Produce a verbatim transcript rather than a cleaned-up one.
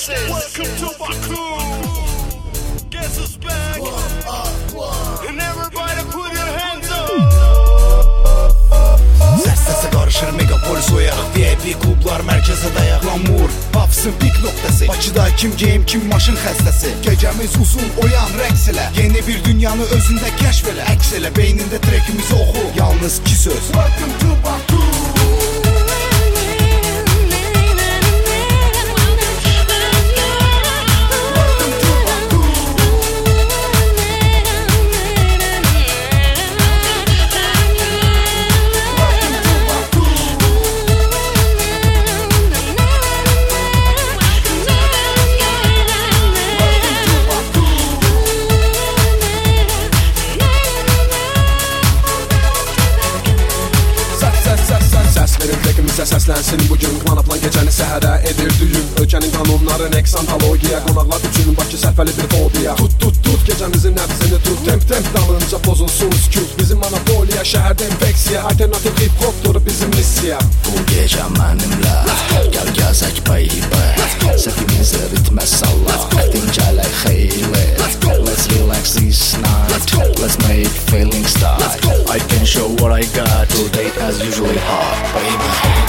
gases. Welcome to Baku. Guess who's back? And everybody put your hands up. Səs səsə qarışır megapolis oyaq, V I P klublar mərkəzə dayaq. Glamour, pafsın pik nöqtəsi, Bakıda kim geyim, kim maşın xəstəsi. Gecəmiz uzun, oyan rəqs elə, yeni bir dünyanı özündə kəşf elə. Əks elə, beynində trekimizi oxu, yalnız iki söz. Welcome to Baku. Səs səslənsin bugün, planaplan gecəni səhərə edir düyün. Ölkənin qanunları neks antologiya, qonaqlar üçün Bakı sərfəli bir fobiya. Tut tut tut gecəmizin nəbzini tut, temp temp dalınca pozulsun skut. Bizim monopoliya, şəhərdə infeksiya, alternativ hip hopdur bizim missiya. Bu gecə mənimlə, gəl gəzək baby, səhvimizi ritmə salla, ətdim gələk xeyli. Let's relax this night, let's make feelings start. I can show what I got, today as usually hot baby.